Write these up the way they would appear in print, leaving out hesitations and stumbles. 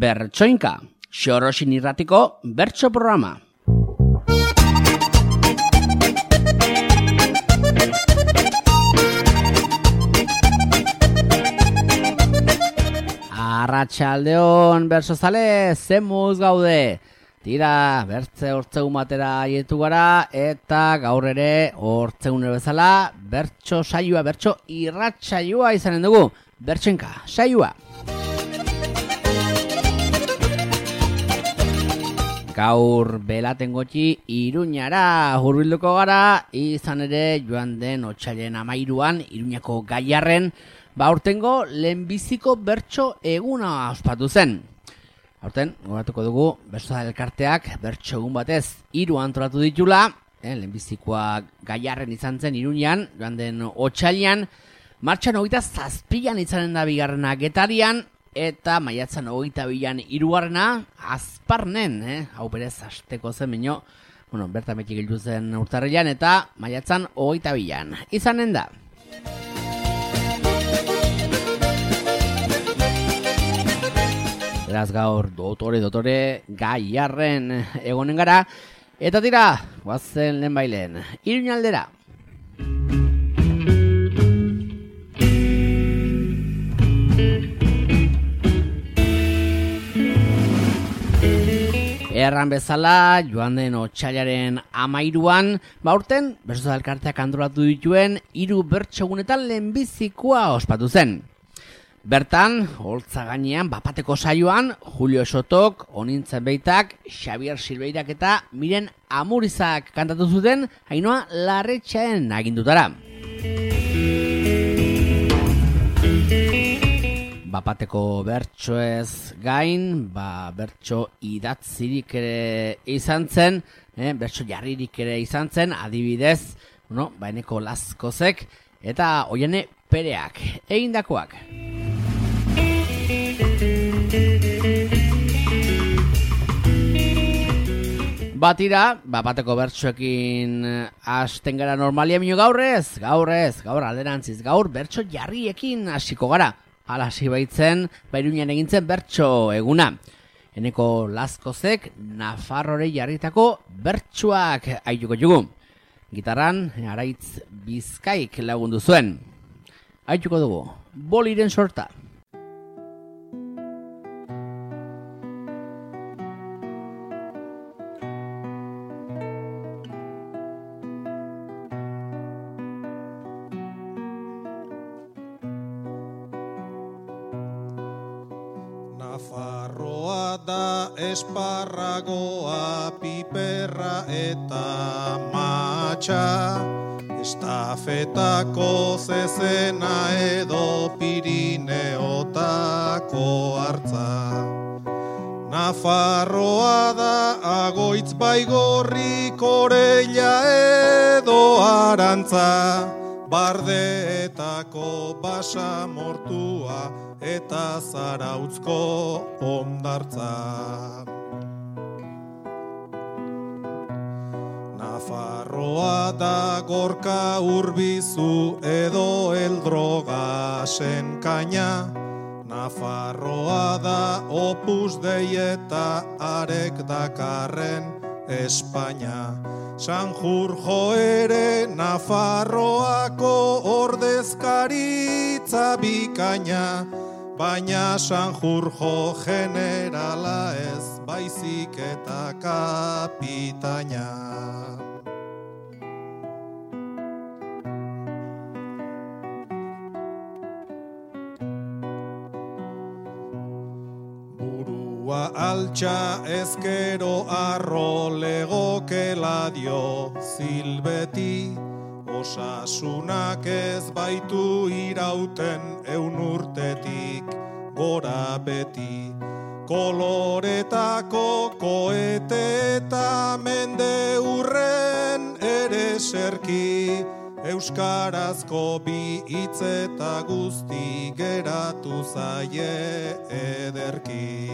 Bertsoinka, Xorosin irratiko bertso programa. Arratsaldeon bertsozale, zemuz gaude. Tira, bertze hortzegun batera aietu gara, eta gaur ere hortzegun bezala bertso saioa, bertso irratsaioa izanen dugu. Bertsoinka, saioa. Gaur belatengotxi Iruñara hurbilduko gara, izan ere joan den otsaiaren 13an Iruñako Gaiarren, aurtengo lehenbiziko bertso eguna ospatu zen. Aurten, gogoratuko dugu, bertso elkarteak bertso egun batez 3 antolatu ditula, lehenbizikoa Gaiarren izan zen Iruñan, joan den otsailean, martxan 27an izanen da bigarrena Getarian, eta maiatzan 22an hirugarrena Azparnen, hau berez asteko zen baino, bertan beti gildu zen urtarrilean, eta maiatzan 22an izanen da. Beraz gaur dotore Gaiarren egonen gara, eta tira, guazen lehen bailen, Iruñaldera. Erran bezala, joan den otsailaren 13an, aurten bertso elkarteak antolatu dituen 3 bertsogunetan lehenbizikoa ospatu zen. Bertan, holtza gainean, bapateko saioan, Julio Sotok, Onintzen Beitak, Xabier Silbeirak eta Miren Amurizak kantatu zuten Ainhoa Larretxaen agindutara. Bapateko bertsoez gain, bertso idatzirik ere izan zen, bertso jarririk ere izan zen, adibidez, Eneko Lazkozek eta Oiane Pereak egindakoak. Batira, bapateko bertsoekin hasten gara normalia minu gaur alderantziz, gaur bertso jarriekin hasiko gara. Hala hasi baitzen, Iruñan egintzen bertso eguna. Eneko Lazkozek Nafarrore jarritako bertsoak aituko dugu. Gitarran, Araitz Bizkaik lagundu zuen. Aituko dugu, Boliren sorta. Nafarroa da esparragoa, piperra eta matxa, estafetako zezena edo Pirineotako hartza. Nafarroa da Agoitz Baigorrik Oreilla edo Arantza, Bardeetako basamortua eta Zarautzko hondartza. Nafarroa da Gorka Urbizu edo Eldrogasen kaina, Nafarroa da Opus Dei eta Arek Dakarren Espainia. Sanjurjo ere Nafarroako ordezkaritza bikaina, baina Sanjurjo generala ez, baizik eta kapitaina. Burua altxa ezkero arro legokela dio zilbeti, osasunak ez baitu irauten 100 urtetik gora beti. Koloretako koete eta mende urren ere serki, euskarazko bi hitz eta guzti geratu zaie ederki.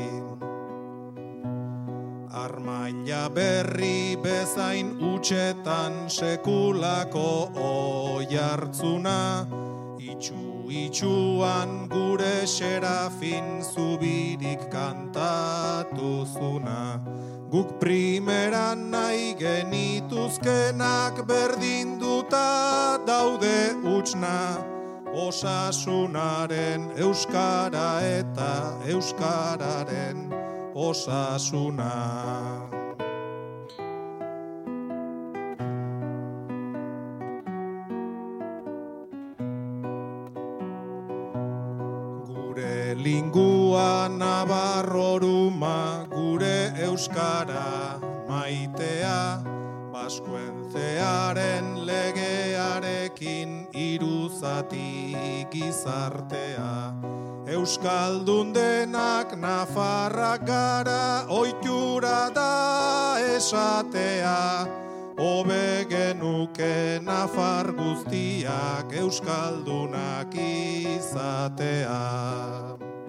Armaina berri bezain utxetan sekulako oihartzuna, Itxuan gure Serafin zubirik kantatuzuna. Guk primeran nahi genituzkenak berdinduta daude utzna. Osasunaren euskara eta euskararen osasuna. Lingua nabarroruma gure euskara maitea, Baskuentzearen legearekin iruzati gizartea. Euskaldun denak nafarrak gara, ohitura da esatea, hobe genuke nafar guztiak euskaldunak izatea.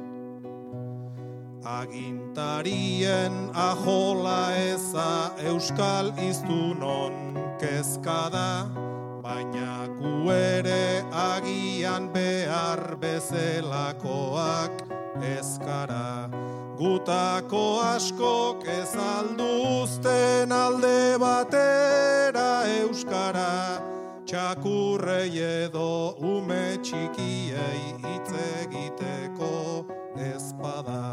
Agintarien ajola eza euskal hiztunon kezka da, baina gu ere agian behar bezelakoak ezkara. Gutako askok ez alduzten alde batera euskara, txakurrei edo ume txikiei hitz egiteko ezpada.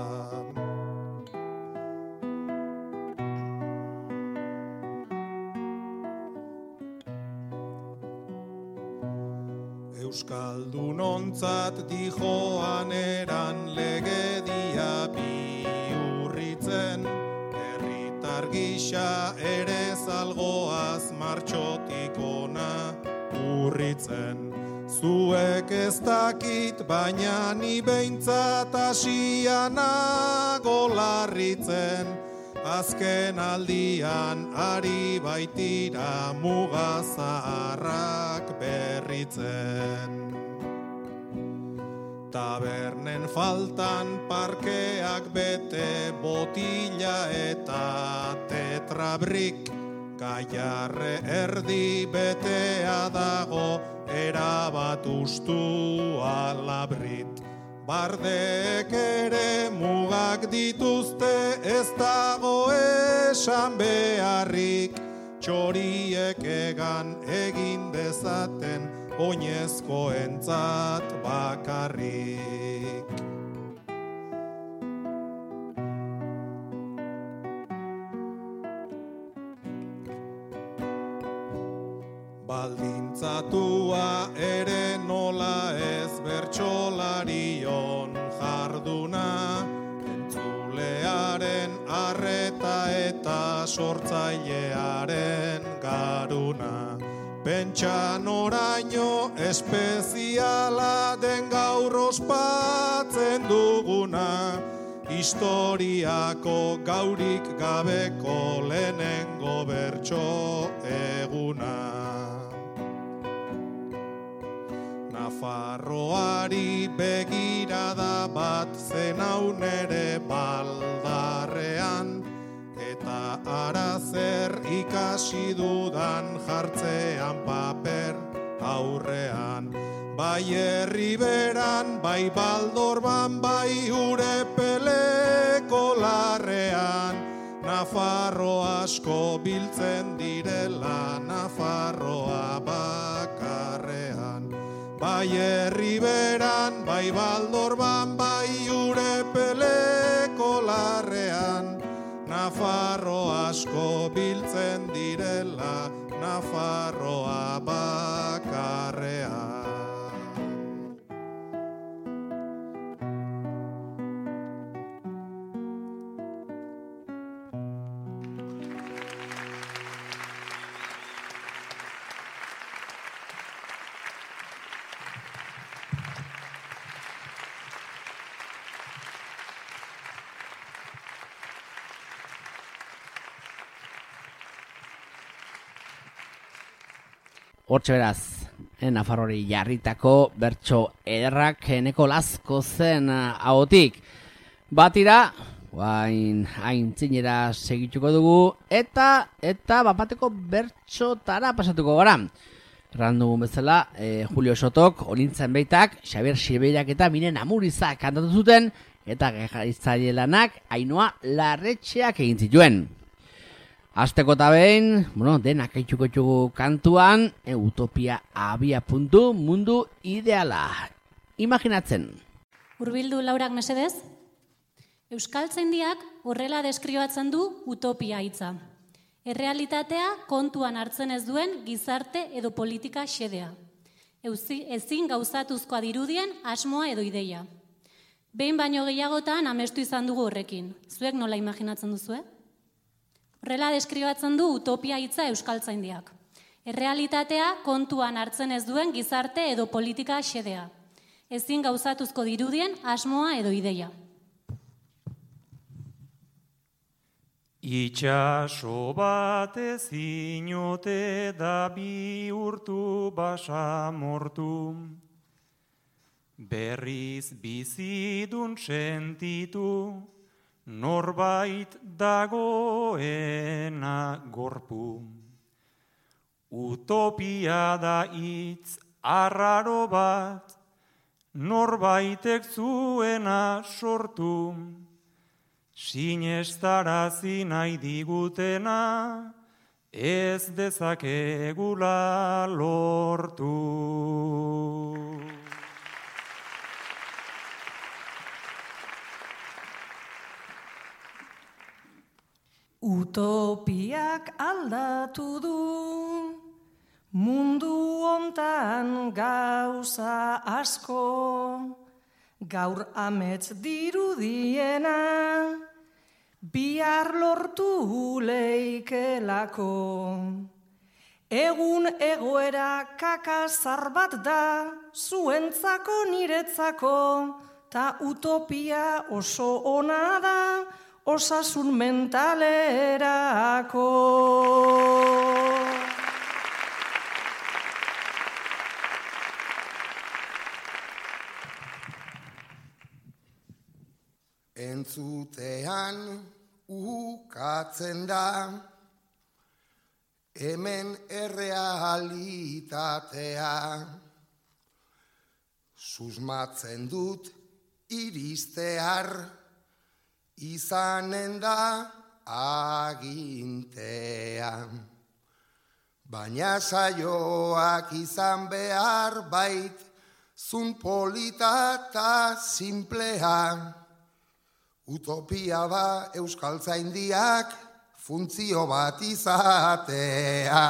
Euskaldunontzat dijoan eran legedia bihurritzen, herritar gisa ere zalgoaz martxotik ona urritzen. Zuek ez dakit, baina ni behintzat hasianago larritzen, azken aldian ari baitira mugazaharrak berritzen. Tabernen faltan parkeak bete, botila eta tetrabrik, Gaiarre erdi betea dago, erabat ustu alabrit. Bardeek ere mugak dituzte, ez dago esan beharrik, txoriek egan egin dezaten, oinezkoentzat bakarrik. Baldintzatua ere nola ez bertsolarion jarduna, entzulearen arreta eta sortzailearen garuna. Pentsan oraino espeziala den gaur ospatzen duguna, historiako gaurik gabeko lehenengo bertso eguna. Nafarroari begirada bat zenaun ere baldarrean, eta arazer ikasi dudan jartzean paper aurrean. Bai herriberan, bai baldorban, bai urepeleko larrean, Nafarro asko biltzen direla Nafarroa bakarrean. Bai herriberan, bai baldorban, bai urepeleko larrean, Nafarro asko biltzen direla Nafarroa bakarrean. Hortxe beraz, Nafarrori jarritako bertso ederrak eneko lazko zen ahotik. Batira, aintzinera segituko dugu, eta bapateko bertxotara pasatuko gara. Randugun bezala, Julio Sotok, Olintzen Beitak, Xabier Silbeirak eta Miren Amurizak kantatu zuten, eta gaitzaile lanak Ainhoa Larretxeak egin zituen. Azteko eta behin, denak eitxuko txugu kantuan, utopia abia puntu mundu ideala. Imaginatzen. Hurbildu Laurak mesedez? Euskaltzaindiak horrela deskribatzen du utopia hitza. Errealitatea kontuan hartzen ez duen gizarte edo politika xedea. Ezin gauzatuzkoa dirudien asmoa edo ideia. Behin baino gehiagotan amestu izan dugu horrekin. Zuek nola imaginatzen duzue? Horrela deskribatzen du utopia hitza euskaltzaindiak. Errealitatea kontuan hartzen ez duen gizarte edo politika xedea. Ezin gauzatuzko dirudien asmoa edo ideia. Itxaso batez inote da bihurtu basamortu, berriz bizidun sentitu, norbait dagoena gorpu. Utopia da hitz arraro bat, norbaitek zuena sortu, sinestarazi nahi digutena, ez dezakegula lortu. Utopiak aldatu du, mundu hontan gauza asko, gaur amets dirudiena, bihar lortu leikelako. Egun egoera kakazar bat da, zuentzako niretzako, ta utopia oso ona da, osasun mentalerako. Entzutean ukatzen da, hemen errealitatea. Susmatzen dut iristear, izanen da agintea. Baina saioak izan behar bait, zun polita eta simplea. Utopia da euskaltzaindiak funtzio bat izatea.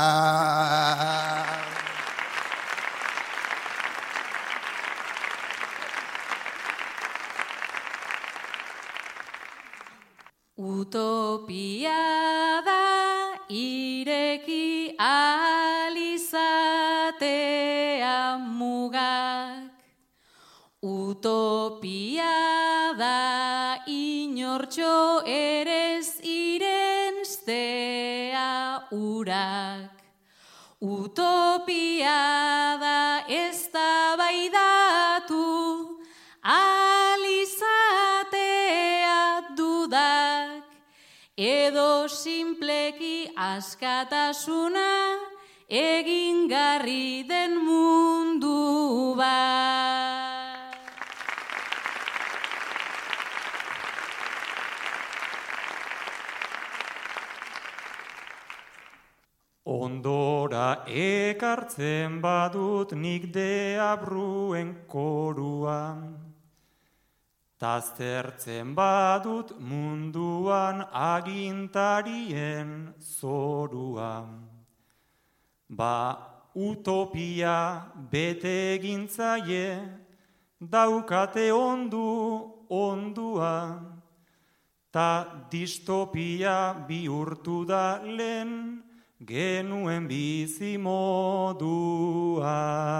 Utopia da ireki alizatea mugak. Utopia da inortxo erez irenztea urak. Utopia da eztabaidatu alizatea dudak, edo simpleki askatasuna egingarri den mundu bat. Ondora ekartzen badut nik deabruen koruan, taztertzen badut munduan agintarien zoruan. Ba utopia bete egintzaie, daukate ondua, ta distopia bihurtu da lehen, genuen bizi modua.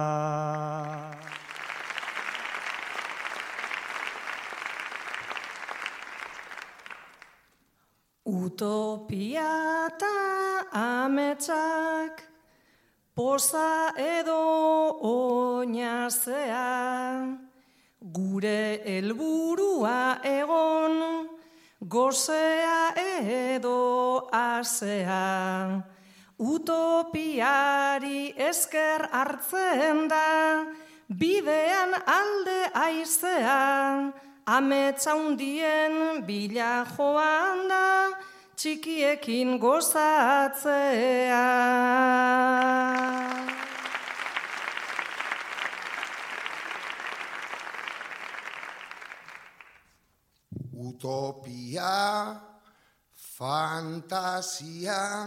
Utopia eta ametsak, poza edo oinazea, gure helburua egon, gozea edo azea. Utopiari esker hartzen da, bidean alde aizea, amets handien bila joan da, txikiekin gozatzea. Utopia, fantasia,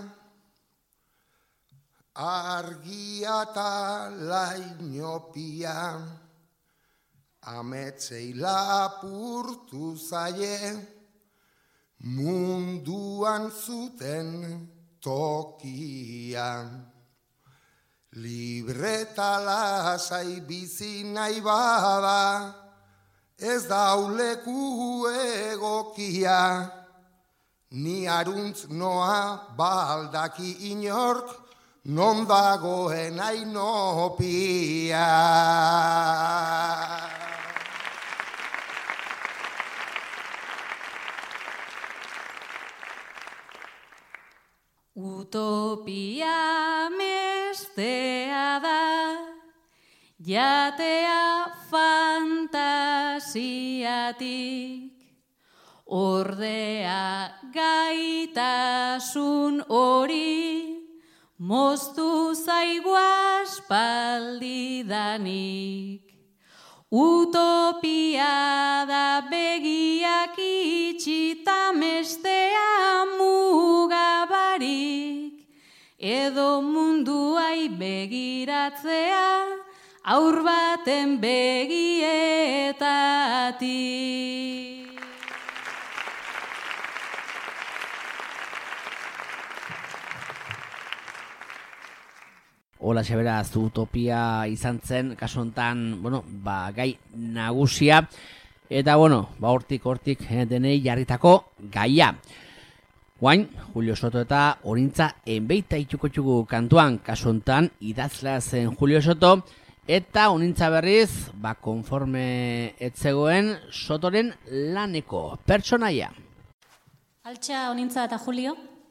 argia eta lainopia, ametsei lapurtu zaie, munduan zuten tokia. Libre eta lasai bizi nahi bada, ez dauleku egokia, ni aruntz noa baldaki inork, non dagoen ainopia. Utopia mestea da, jatea fantasiatik, ordea gaitasun hori, moztu zaigu aspaldidanik. Utopia da begiak itxita mestea mugabarik, edo munduai begiratzea aur baten begietatik. Hola, beraz, utopia izan zen, kasu honetan, gai nagusia, eta, hortik denei jarritako gaia. Guain, Julio Soto eta Orintza enbeita itxuko kantuan, kasu honetan, idazlea zen Julio Soto, eta Orintza berriz, konforme etzegoen Sotoren laneko pertsonaia. Altxa, Orintza eta Julio.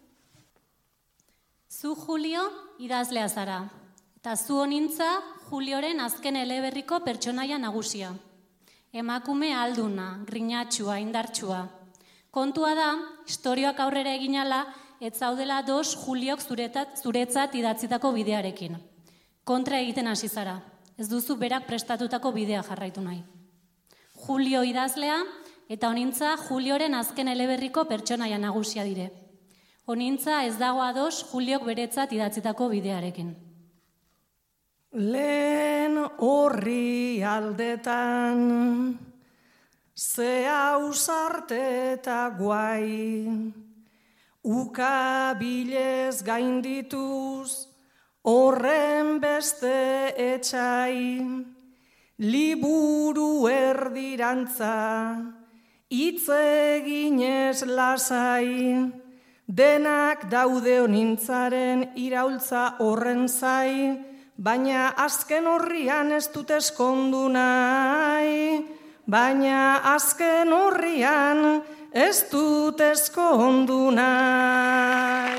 Zu, Julio, idazlea zara. Eta zu, Orintza, Julioren azken eleberriko pertsonaia nagusia. Emakume alduna, grinatxua, indartsua. Kontua da, istorioak aurrera eginala, ez zaudela dos Juliok zuretzat idatzitako bidearekin. Kontra egiten hasi zara. Ez duzu berak prestatutako bidea jarraitu nahi. Julio idazlea eta Orintza Julioren azken eleberriko pertsonaia nagusia dire. Orintza ez dago ados Juliok beretzat idatzitako bidearekin. Lehen horri aldetan, ze ausarte eta guai, ukabilez gaindituz, horren beste etxai, liburu erdirantza, hitz eginez lasai, denak daude Onintzaren iraultza horren zai, baina azken horrian ez dut eskondu nahi, baina azken horrian ez dut eskondu nahi.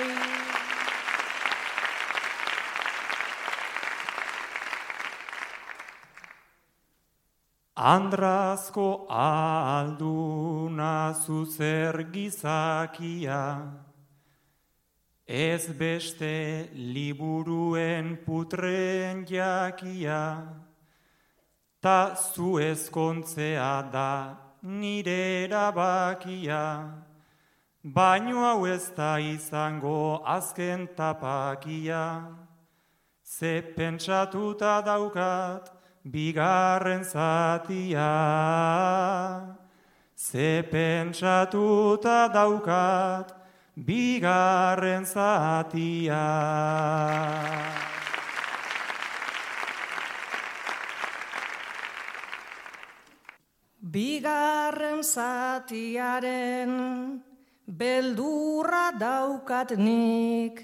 Andrazko alduna zuzer gizakia, ez beste liburuen putren jakia, ta zu ezkontzea da nire erabakia, baino hau ez da izango azken tapakia, ze pentsatuta daukat bigarren zatia, ze pentsatuta daukat bigarren zatia. Bigarren zatiaren beldurra daukat nik,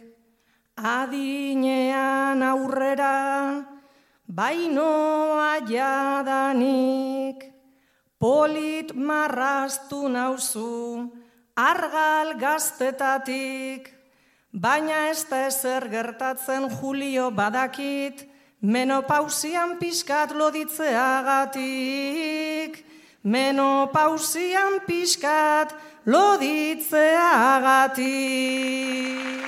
adinean aurrera, bainoa jadanik, polit marraztu nauzu, argal gaztetatik, baina ez da ezer gertatzen Julio badakit, menopausian pixkat loditzeagatik. Menopausian pixkat loditzeagatik.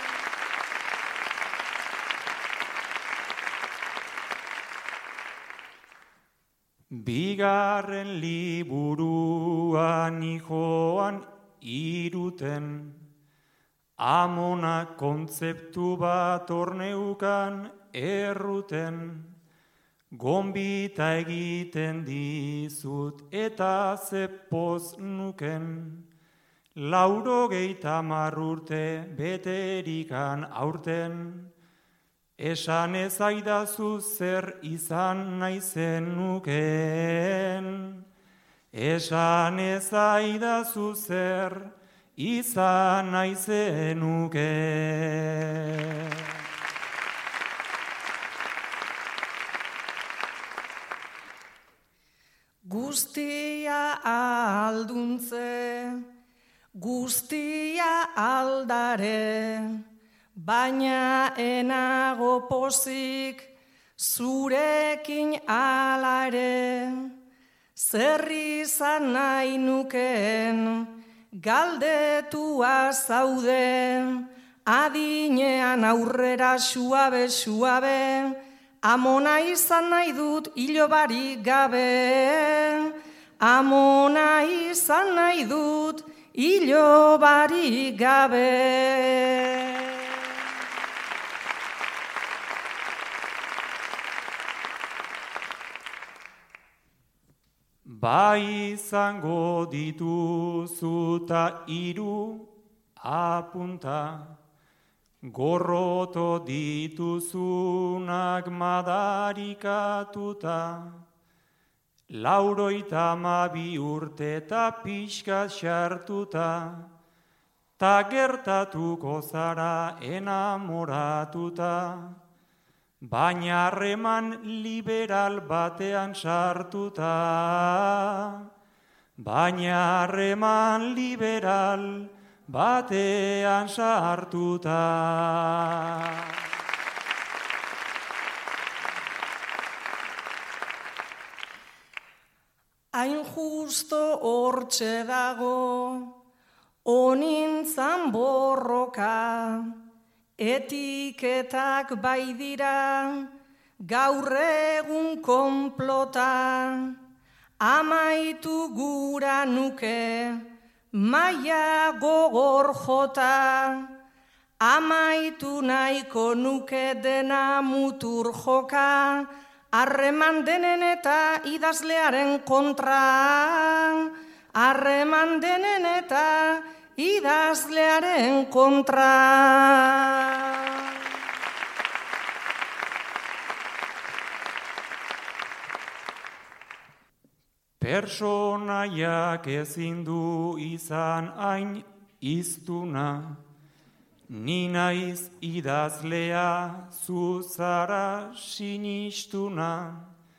Bigarren liburuan ijoan iruten, amonak kontzeptu bat orneukan erruten, gonbita egiten dizut eta zepoz nuken, 80 urte beterikan aurten, esan ezaidazu zer izan naizen nuken. Esan ezaidazu zer izan naizen nuken. Guztia alduntze, guztia aldare, baina enago pozik zurekin ala ere. Zer izan nahi nuken galdetua zaude, adinean aurrera suabe, amona izan nahi dut ilobarik gabe. Amona izan nahi dut ilobarik gabe. Bai izango dituzuta 3 apunta, gorroto dituzunak madarikatuta, 92 urte eta pixkat xartuta, ta gertatuko zara enamoratuta, baina harreman liberal batean sartuta, baina harreman liberal batean sartuta. Hain justo hortxe dago, honintzan borroka, etiketak bai dira, gaur egun konplota, amaitu gura nuke, maia gogor jota, amaitu nahiko nuke dena mutur joka, harreman denen eta idazlearen kontra, harreman denen eta idazlearen kontra. Personaiak ezin du izan hain iztuna, ni naiz idazlea zuzara sinistuna,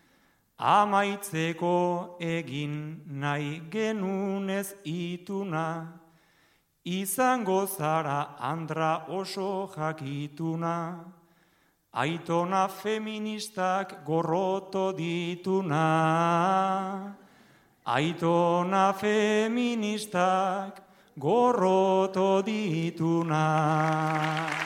amaitzeko egin nahi genunez ituna, izango zara andra oso jakituna, aitona feministak gorroto dituna, aitona feministak gorroto dituna.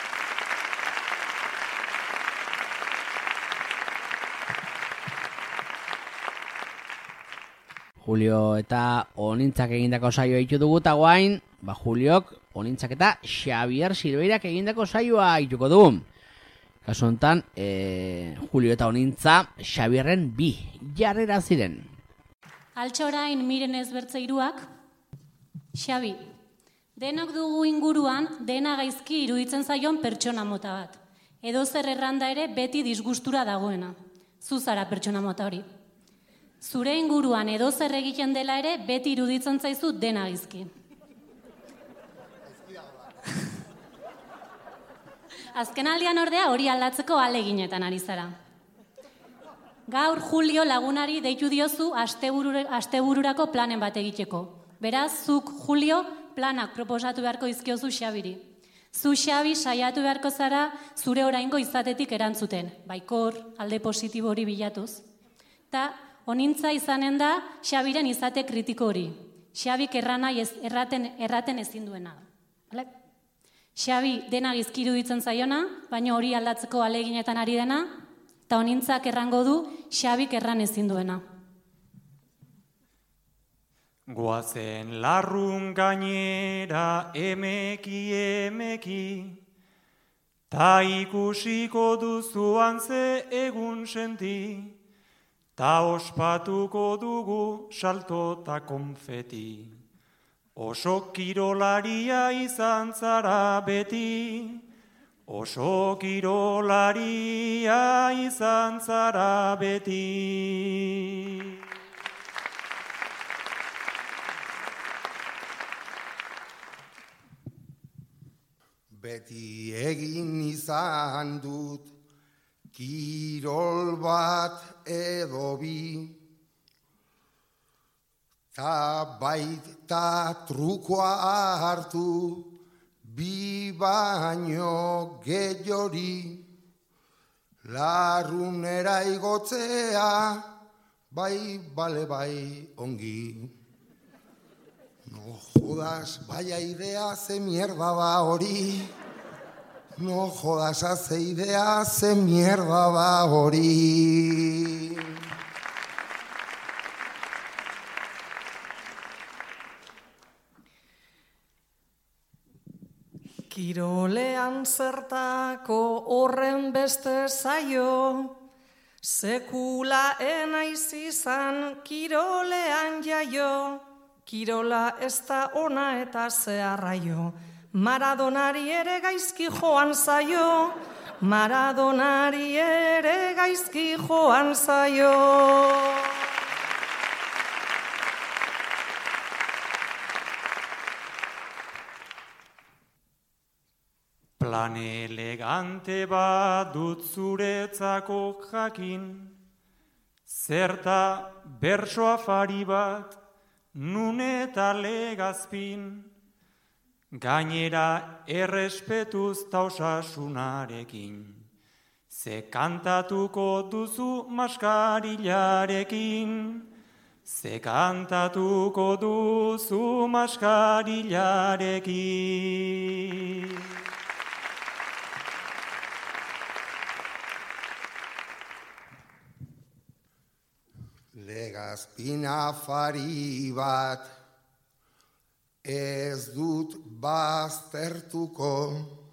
Julio eta Onintzak egindako saioa ditu dugu, eta guain, Juliok, Onintzak eta Xabier Silveirak egindako saioa dituko dugu. Kasu honetan, Julio eta Onintza Xabierren 2 jarrera ziren. Altxo orain miren ezbertzeiruak, Xabi, denok dugu inguruan dena gaizki iruditzen zaion pertsona mota bat. Edo zer erranda ere beti disgustura dagoena. Zuzara pertsona mota hori. Zure inguruan edo zer egiten dela ere beti iruditzen zaizu dena gaizki. Azken aldian ordea hori aldatzeko ahaleginetan ari zara. Gaur Julio lagunari deitu diozu astebururako planen bat egiteko. Beraz, zuk Julio planak proposatu beharko dizkiozu Xabiri. Zu, Xabi, saiatu beharko zara zure oraingo izatetik erantzuten, baikor, alde positibo hori bilatuz. Ta honintza izanen da Xabiren izate kritiko hori. Xabik erraten ezin duena. Xabi dena gizki iruditzen zaiona, baina hori aldatzeko ahaleginetan ari dena, eta honintzak errango du Xabik erran ezin duena. Goazen larrun gainera emeki, ta ikusiko duzuan ze egun senti, ta ospatuko dugu salto ta konfeti. Oso kirolaria izan zara beti, oso kirolaria izan zara beti. Beti egin izan dut kirol bat edo bi, ta baita trukoa hartu bi baino gehiori, larrunera igotzea bai bale bai ongi. No jodas, vaya idea, ze mierda ba hori. No jodas, hace idea, ze mierda ba hori. Kirolean zertako horren beste zaio, sekula enaiz izan kirolean jaio, kirola ez da ona eta zeharraio, Maradonari ere gaizki joan zaio, Maradonari ere gaizki joan zaio. Plan elegante bat dut zuretzako jakin, zerta berso afari bat, nun eta legazpin, gainera errespetuz ta osasunarekin, ze kantatuko duzu maskarilarekin, ze kantatuko duzu maskarilarekin. Legazpin afari bat ez dut baztertuko,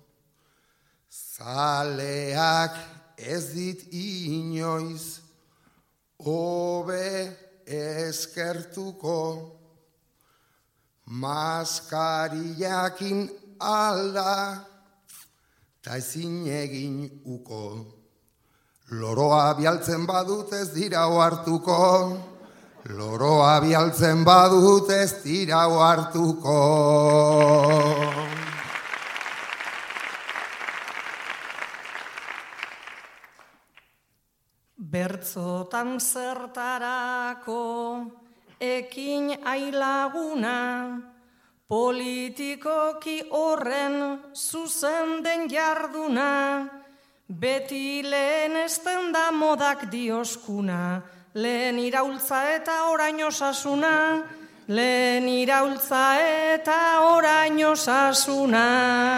zaleak ez dit inoiz hobe eskertuko, maskarillakin alda ta ezin egin uko. Loroa bialtzen badut ez dira ohartuko, loroa bialtzen badut ez dira ohartuko. Bertzotan zertarako ekin ailaguna, politikoki horren zuzen den jarduna, beti lehen esten da modak dioskuna, lehen iraultza eta orain osasuna, lehen iraultza eta orain osasuna.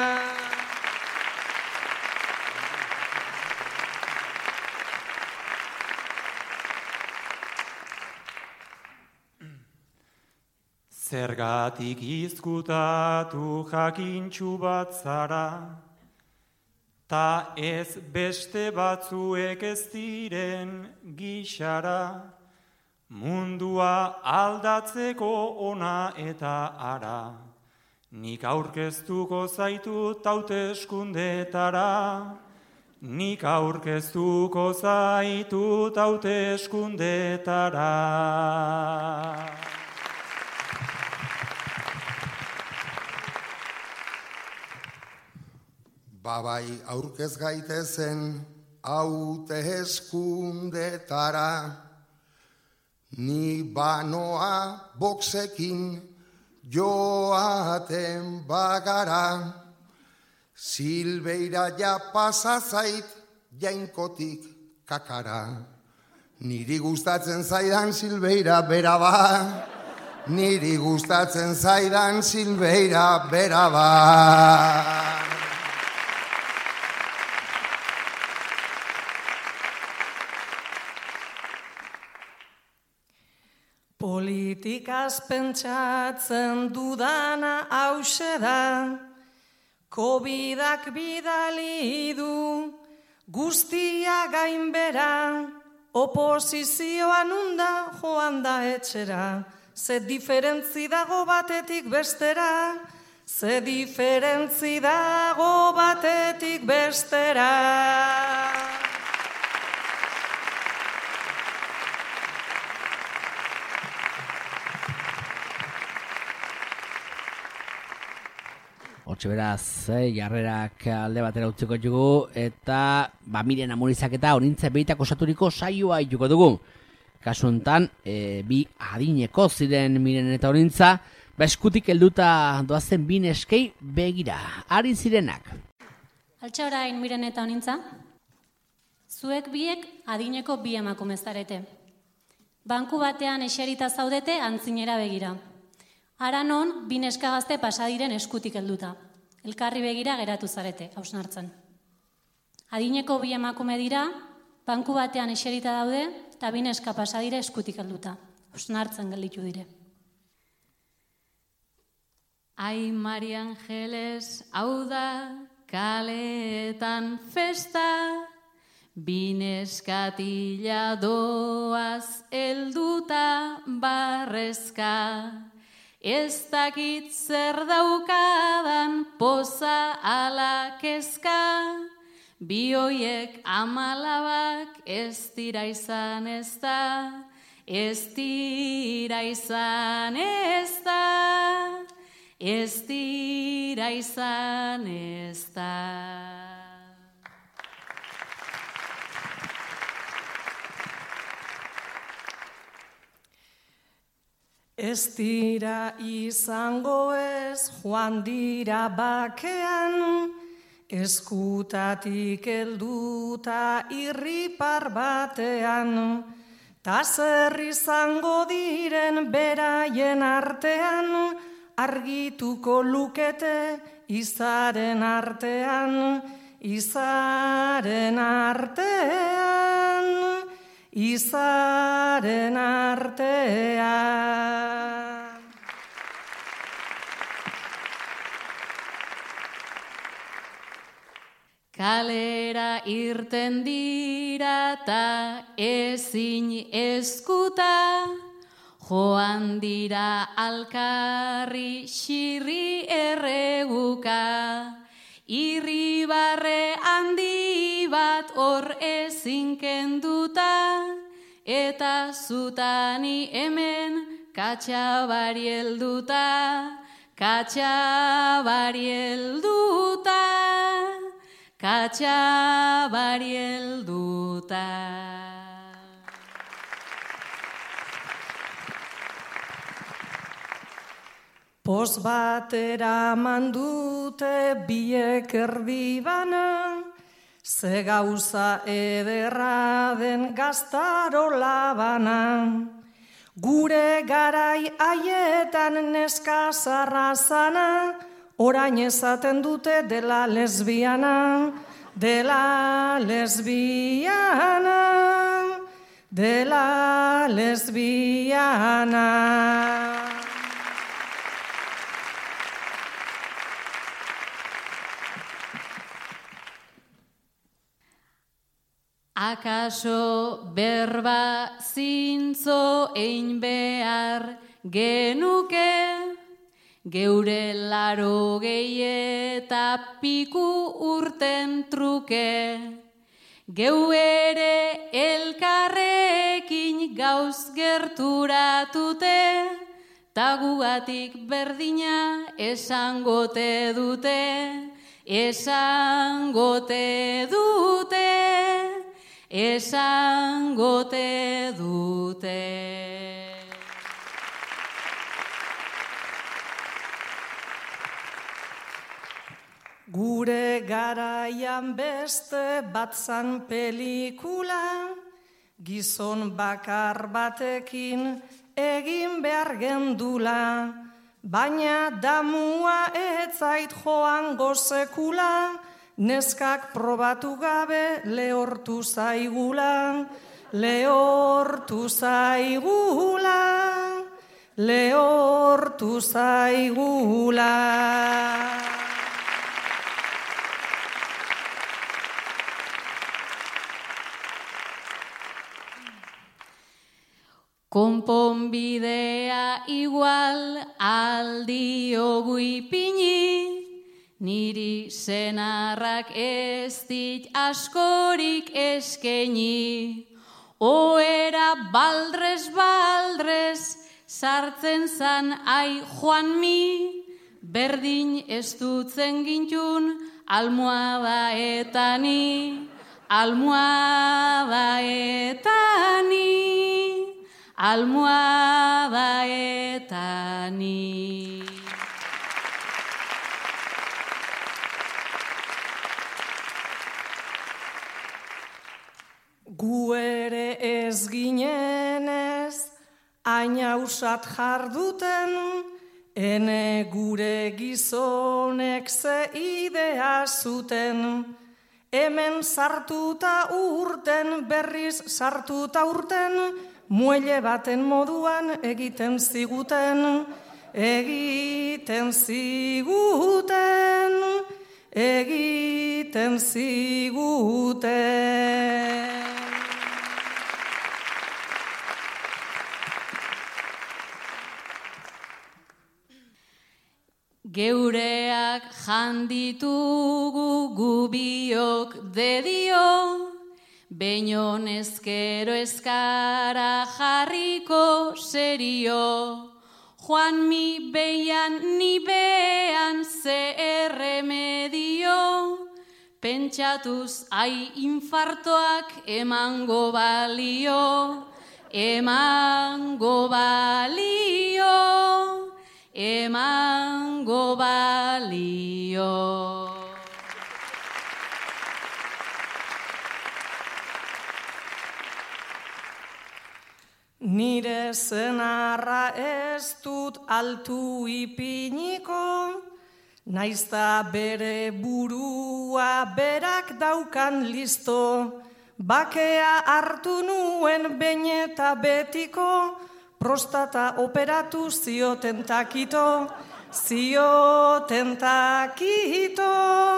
Zergatik izkutatu jakintxu bat zara, ta ez beste batzuek ez diren gixara, mundua aldatzeko ona eta ara, nik aurkeztuko zaitut hauteskundetara, nik aurkeztuko zaitut hauteskundetara. Babai aurkez gaitezen hauteskundetara, ni banoa boxekin joaten bagara, Silbeira ja pasa zait jainkotik kakara. Niri gustatzen zaidan Silbeira bera ba. Niri gustatzen zaidan Silbeira bera ba. Politikaz pentsatzen dudana hause da, Covidak bidali du guztia gainbera, oposizioa nunda joan da etxera, ze diferentzi dago batetik bestera, ze diferentzi dago batetik bestera. Hortxe beraz, jarrerak alde batera utziko dugu, eta Miren Amorizak eta Orintza Beitak osaturiko saioa ituko dugu. Kasu honetan, bi adineko ziren Miren eta Orintza, eskutik helduta doazen bi neskei begira, ari zirenak. Altxa orain Miren eta Orintza, zuek biek adineko bi emakume zarete. Banku batean eserita zaudete antzinera begira. Ara non, bi neska gazte pasadiren eskutik helduta. Elkarri begira geratu zarete, hausnartzen. Adineko bi emakume dira, banku batean eserita daude, eta bi neska pasadire eskutik helduta. Hausnartzen gelditu dire. Ai, Mari Angeles, hau da, kaleetan festa, bi neskatila doaz helduta barrezka. Ez dakit zer daukadan poza ala kezka, bi hoiek 14 ez dira izan ez da, ez dira izan ez da, ez dira izan ez da. Ez dira izango ez joan dira bakean, eskutatik helduta irripar batean, ta zer izango diren beraien artean, argituko lukete izaren artean, izaren artean, izaren artean. Kalera irten dira ta ezin eskuta, joan dira alkarri xirri erreguka, irribarre handi bat hor ezin kenduta, eta zutani hemen katxabari helduta, katxabari helduta, katxabari helduta. Poz batera mandute biek erdi bana, ze gauza ederra den gaztarola bana. Gure garai haietan neska zarrazana, orain esaten dute dela lesbiana, dela lesbiana, dela lesbiana. Akaso berba zintzo ein behar genuke, geure 80 eta piku urten truke, geu ere elkarrekin gauz gerturatute, ta gugatik berdina esangote dute, esangote dute, esangote dute. Gu Gure garaian beste batzan pelikula, gizon bakar batekin egin behar gendula, baina damua etzait joango sekula, neskak probatu gabe lehortu zaigula, lehortu zaigula, lehortu zaigula. Konponbidea igual aldiogu ipini, niri senarrak ez dit askorik eskeni. Oera baldrez, sartzen zan ai joan mi, berdin ez dutzen gintun almohadaetani, almohadaetani. Almohadaetani. Gu ere ez ginenez, hain ausat jarduten, ene gure gizonek ze idea zuten. Hemen sartuta urten, berriz sartuta urten, muelle baten moduan egiten ziguten, egiten ziguten, egiten ziguten. Geureak janditugu gubiok dedio, Beñon ezkero ezkara jarriko serio, Juan mi beian ni bean ze erremedio, pentsatuz ai infartoak emango balio, emango balio, emango balio. Nire senarra ez dut altu ipiniko, naizta bere burua berak daukan listo, bakea hartu nuen behin eta betiko, prostata operatu zioten takito, zioten takito,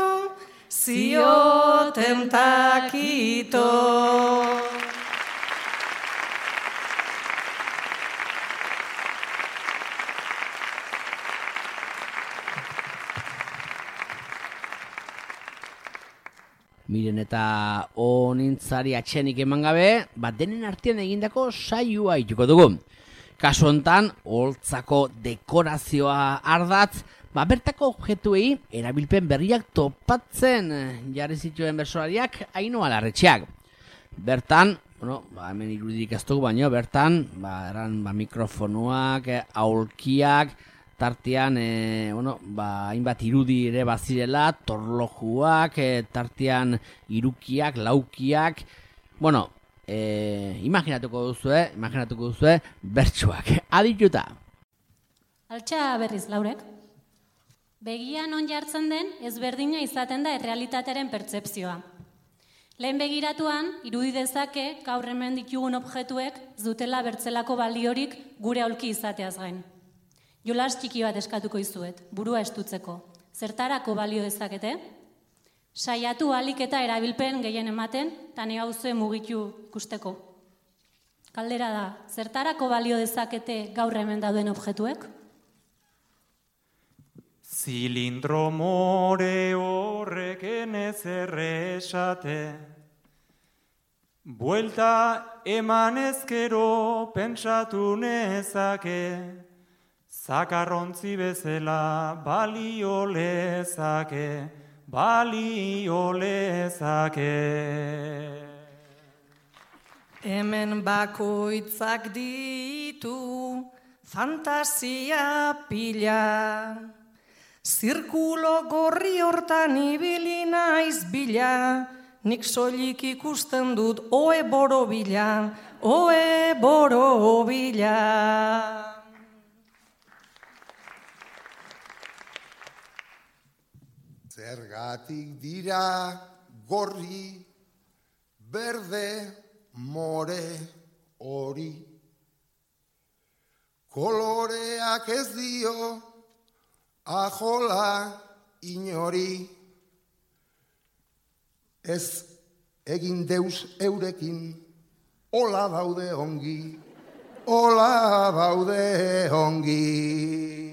zioten takito. Miren eta onintzari atxenik eman gabe, denen artean egindako saioa ituko dugu. Kasu hontan, holtzako dekorazioa ardatz, bertako objektuei erabilpen berriak topatzen jarri zituen bersolariak Ainhoa Larretxeak. Bertan, hemen irudirik ez dugu baino, bertan, eran mikrofonuak, aulkiak, tartean, hainbat irudi ere bazirela, torlojuak, tartean irukiak, laukiak, imaginatuko duzue, bertsuak, adituta. Altxa berriz, Laurek. Begian on jartzen den, ezberdina izaten da errealitatearen pertzepzioa. Lehen begiratuan, irudi dezake gaur hemen ditugun objektuek zutela bertzelako baliorik gure aulki izateaz gain. Jolas txiki bat eskatuko izuet, burua estutzeko. Zertarako balio dezakete? Saiatu ahalik eta erabilpen gehien ematen, eta nire gauzue mugitu ikusteko. Kaldera da, zertarako balio dezakete gaur hemen dauden objektuek? Zilindro more horreken ez erresate, buelta eman ezkero pentsatu nezake, zakarrontzi bezala balio lezake, balio lezake. Hemen bakoitzak ditu fantasia pila, Zirkulo gorri hortan ibili naiz bila, nik soilik ikusten dut oe borobila, oe borobila. Zergatik dira gorri, berde, more, hori. Koloreak ez dio, ajola inori. Ez egin deus eurekin, hola daude ongi, hola daude ongi.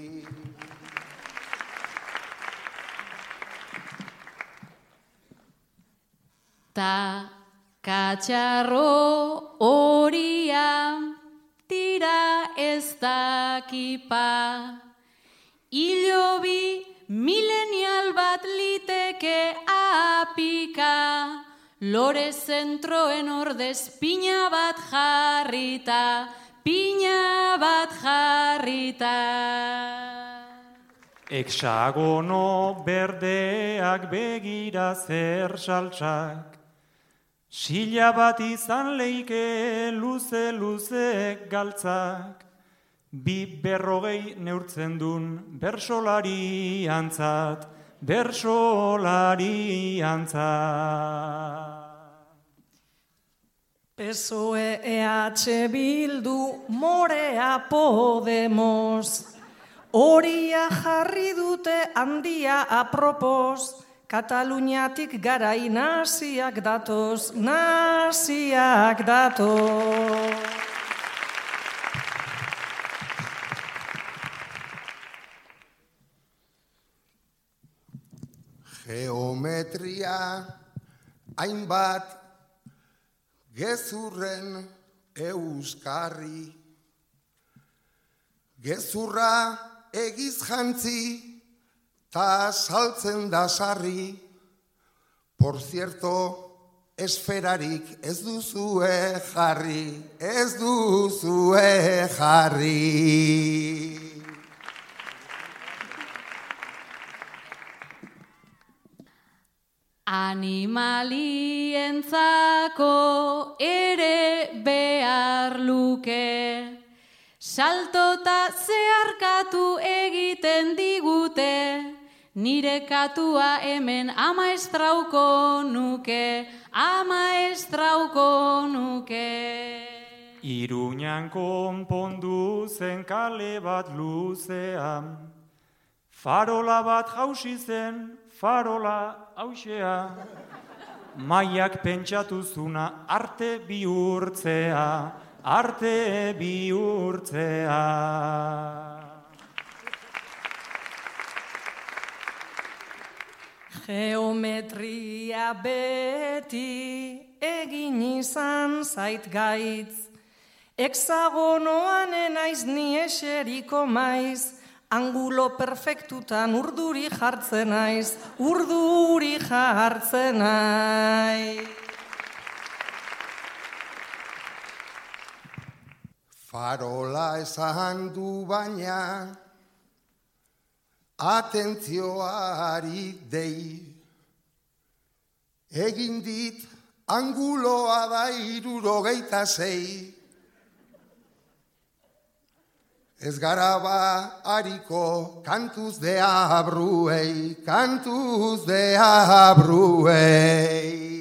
Ta katxarro horia tira ez dakipa, hilobi milenial bat liteke apika, lore zentroen ordez pina bat jarrita, pina bat jarrita. Hexagono berdeak begira zer saltsak, sila bat izan leike luze galtzak, bi berrogei neurtzen dun bersolari antzat, bersolari antzat. PSOE EH Bildu Morea Podemos, horia jarri dute handia apropos, Kataluniatik garai naziak datoz, naziak datoz. Geometria hainbat gezurren euskarri, gezurra egiz jantzi ta saltzen da sarri. Por cierto, esferarik ez duzue jarri, ez duzue jarri. Animalientzako ere behar luke, saltota zeharkatu egiten digute, nire katua hemen ama estrauko nuke, ama estrauko nuke. Iruñan konpondu zen kale bat luzean, farola bat jausi zen, farola hausea, maiak pentsatu zuna arte bihurtzea, arte bihurtzea. Geometria beti egin izan zait gaitz, hexagonoan enaiz ni eseriko maiz, angulo perfektutan urduri jartzen naiz, urduri jartzen naiz. Farola esan du baina, atentzioari dei. Egin dit, anguloa da 76. Ez gara ba hariko kantuz de abruei, kantuz de abruei.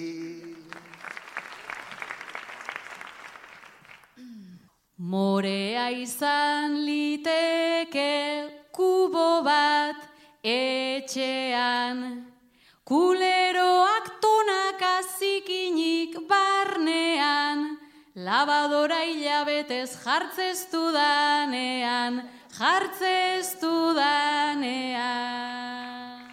Morea izan liteke kubo bat etxean, kuleroak tonaka zikinik barnean, labadora hilabetez jartzeztu danean, jartzeztu danean.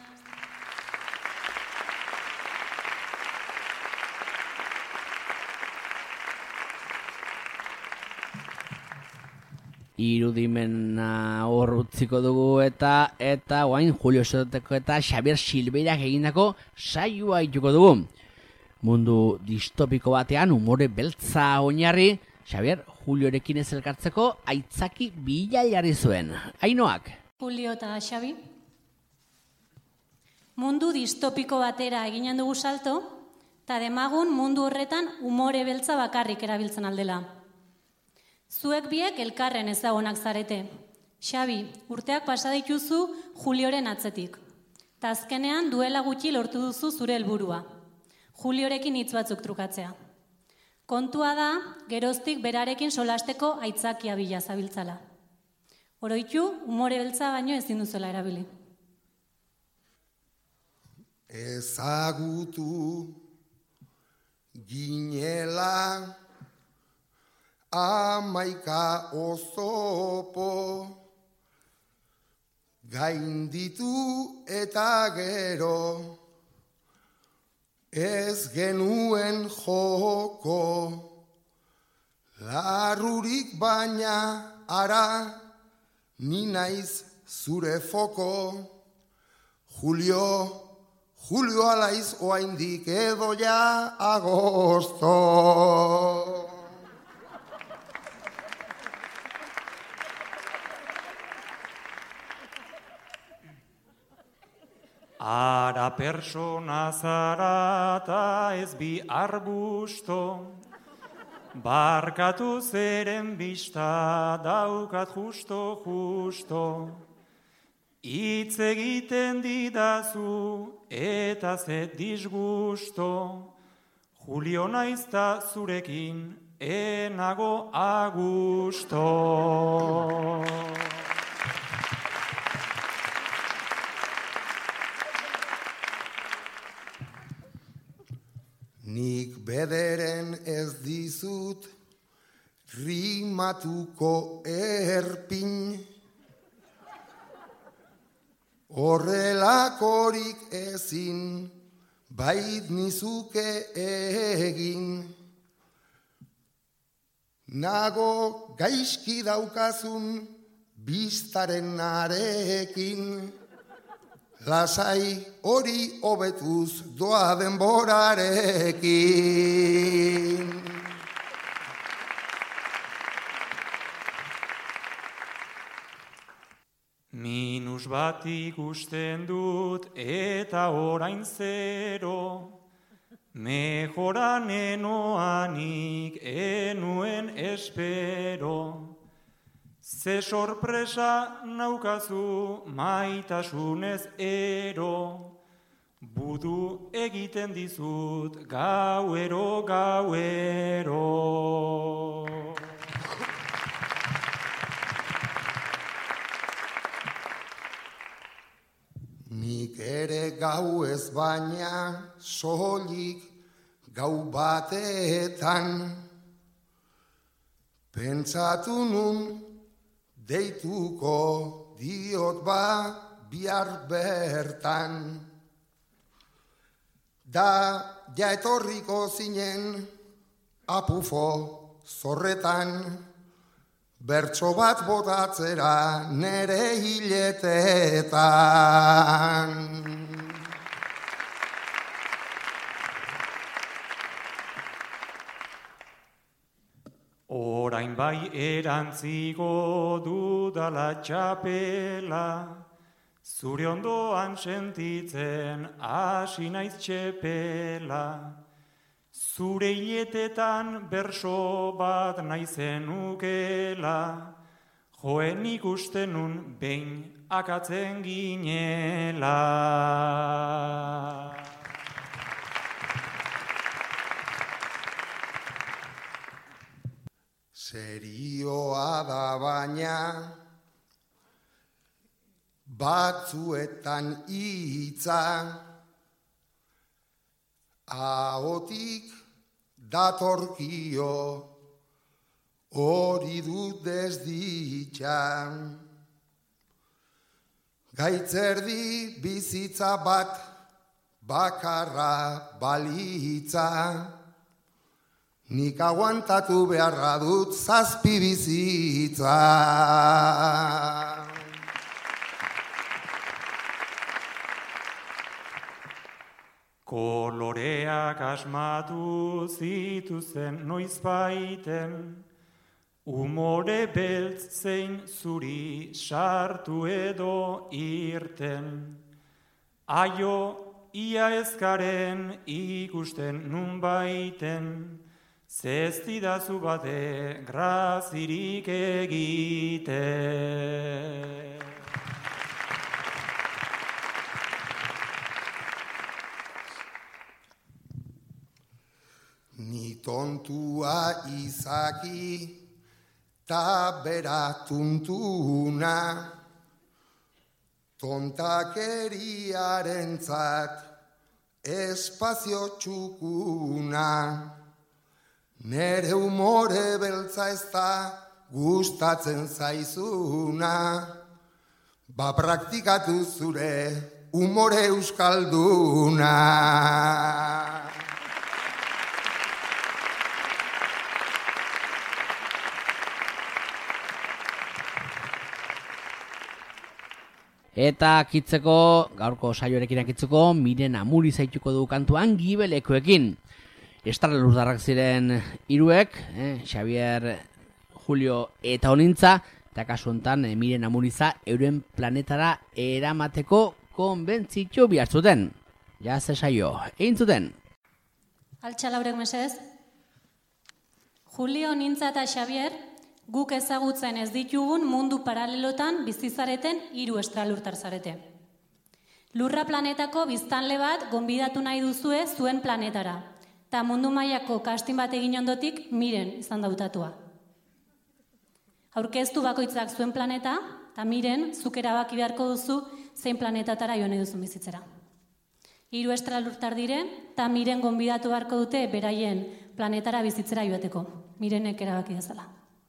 Irudimena hor utziko dugu eta guain Julio Sototeko eta Xabier Silveirak egindako saioa ituko dugu. Mundu distopiko batean umore beltza oinarri, Xabier Juliorekin ez elkartzeko aitzaki bila jarri zuen. Ainoak? Julio eta Xabi, Mundu distopiko batera eginen dugu salto, eta demagun mundu horretan umore beltza bakarrik erabiltzen aldela. Zuek biek elkarren ezagunak zarete. Xabi, urteak pasa dituzu Julioren atzetik. Ta azkenean duela gutxi lortu duzu zure helburua. Juliorekin hitz batzuk trukatzea. Kontua da, geroztik berarekin solasteko aitzakia bila zabiltzala. Oroitu, umore beltza baino ezin duzuela erabili. Ezagutu ginela 11 ozopo, gainditu eta gero ez genuen joko, larrurik baina ara ni naiz zure foko, Julio alaiz oaindik edo ja agosto. Ara persona zara ta ez bi arbusto, barkatu zeren bista daukat justo. Hitz egiten didazu eta ze disgusto, Julio naizta zurekin enago agusto. Nik bederen ez dizut rimatuko erpin, horrelakorik ezin bait nizuke egin. Nago gaizki daukazun bistaren arekin, lasai hori hobetuz doa denborarekin. Minus bat ikusten dut eta orain zero, mejoran enoanik enuen espero. Ze sorpresa naukazu maitasunez ero, budu egiten dizut gauero. Nik ere gau ez baina soilik gau batetan, pentsatu nun deituko diot bihar bertan. Da ja etorriko zinen apufo zorretan, bertso bat botatzera nere hiletetan. Orain bai erantziko dudala txapela, zure ondoan sentitzen hasi naiz txepela. Zure hiletetan berso bat naizen ukela, joen ikusten nun behin akatzen ginela. Serioa da baina batzuetan hitza, ahotik datorkio hori dut desditxa. Gaitzerdi bizitza bat bakarra balitza, nik aguantatu beharra dut 7 bizitza. Koloreak asmatu zituzen noizbaiten, umore beltz zein zuri sartu edo irten. Aio, ia ezkaren ikusten nun baiten, zeztidazu bate grazirik egite. Ni tontua izaki, ta bera tuntuna, tontakeriarentzat espazio txukuna. Nere umore beltza ez da gustatzen zaizuna, ba praktikatu zure umore euskalduna. Eta kitzeko, gaurko saioarekin akitzeko, Miren Amuri zaituko du kantuan gibelekoekin. Estralurdarrak ziren hiruek, Xavier, Julio eta Onintza, eta kasu honetan Miren Amuriza euren planetara eramateko konbentzitu behar zuten. Ja, ze saio, egin zuten. Altxa laurek mesedez. Julio, Onintza eta Xavier, guk ezagutzen ez ditugun mundu paralelotan bizizareten 3 estralurtar zarete. Lurra planetako biztanle bat gonbidatu nahi duzue zuen planetara, eta mundu mailako kastin bat egin ondotik Miren izan dautatua. Aurkeztu bakoitzak zuen planeta, eta Miren zuk erabaki beharko duzu zein planetatara joan nahi duzun bizitzera. 3 estralurtar dire, eta Miren gonbidatu beharko dute beraien planetara bizitzera joateko. Mirenek erabaki dezala.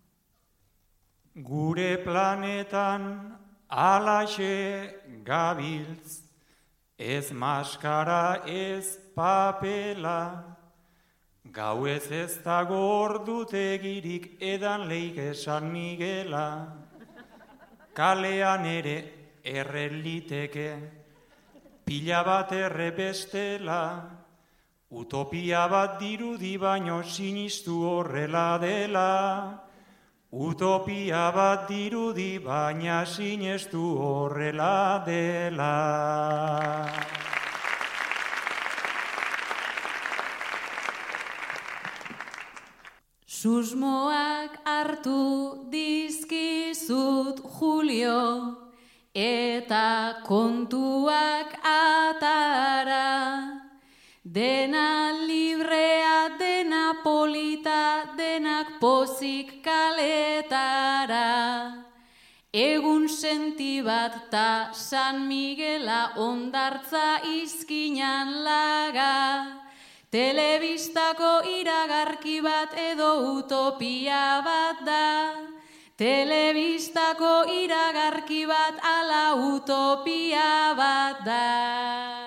Gure planetan alaxe gabiltz, ez maskara ez papela, gauez ez dago ordutegirik edan leike San Miguela, kalean ere erreliteke, pila bat errebestela, utopia bat dirudi baino sinistu horrela dela, utopia bat dirudi baina sinestu horrela dela. Susmoak hartu dizkizut Julio, eta kontuak atara, dena librea, dena polita, denak pozik kaletara. Egun senti bat ta San Miguela ondartza izkinan laga, telebistako iragarki bat edo utopia bat da, telebistako iragarki bat ala utopia bat da.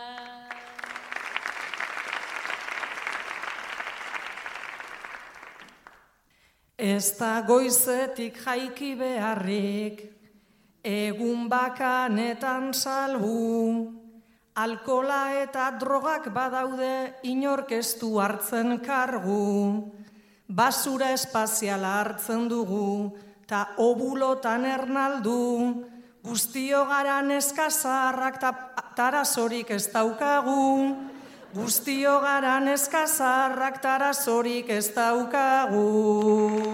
Ez da goizetik jaiki beharrik, egun bakanetan salbu, alkola eta drogak badaude inork ez du hartzen kargu, basura espaziala hartzen dugu, ta obulotan ernaldu, guztio gara neska zaharrak tarazorik ez daukagu, guztio gara neska zaharrak tarazorik ez daukagu.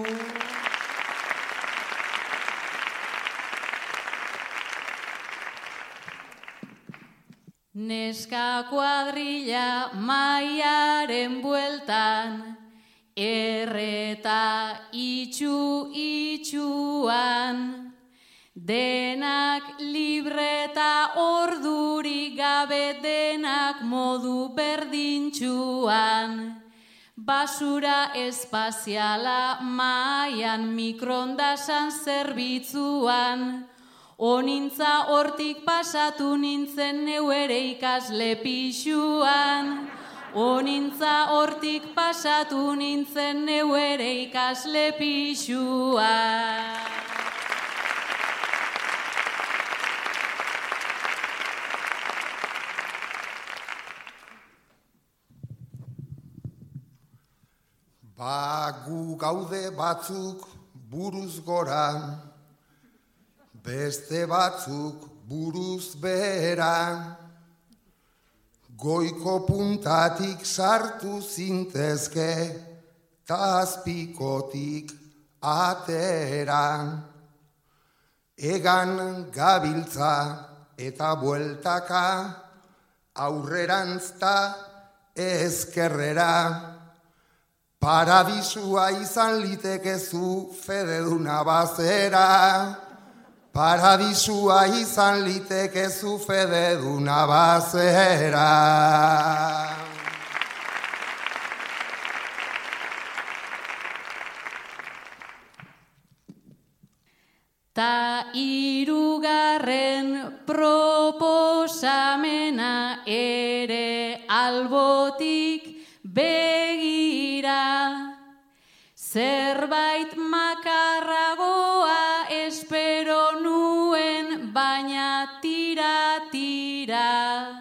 Neska kuadrilla maiaren bueltan, erreta itxuan, denak libreta ordurik gabe, denak modu berdintxuan, basura espaziala maian mikrondasan zerbitzuan, Onintza hortik pasatu nintzen neu ere ikasle pixuan, Onintza hortik pasatu nintzen neu ere ikasle pixuan. Ba gu gaude batzuk buruz gora, beste batzuk buruz behera, goiko puntatik sartu zintezke, ta azpikotik ateran. Egan gabiltza eta bueltaka, aurrerantz ta ezkerrera. Paradisua izan litekezu fededuna bazera. Paradisua izan litekezu fededuna bazera. Ta hirugarren proposamena ere albotik begira. Zerbait makarragoa espero nuen, baina tira.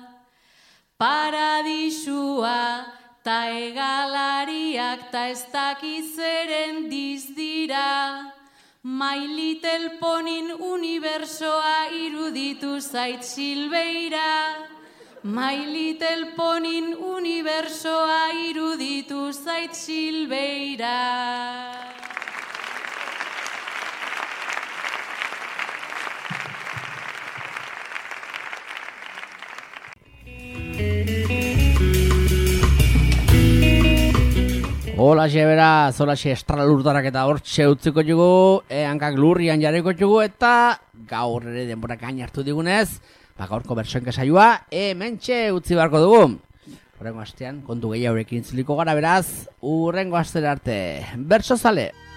Paradisua ta egalariak ta ez dakizeren dizdira. My Little Ponyn unibersoa iruditu zait Silbeira. My Little Ponyn unibersoa iruditu zait Silbeira. Hola beraz, hola estralurdarak eta hortxe utziko jugu, hankak lurrian jarriko jugu eta gaur ere denbora gain hartu digunez, gaurko bertsoen saioa hementxe utzi beharko dugu. Horrengo astean kontu gehiagorekin ziliko gara beraz, urrengo astera arte. Bertsozale!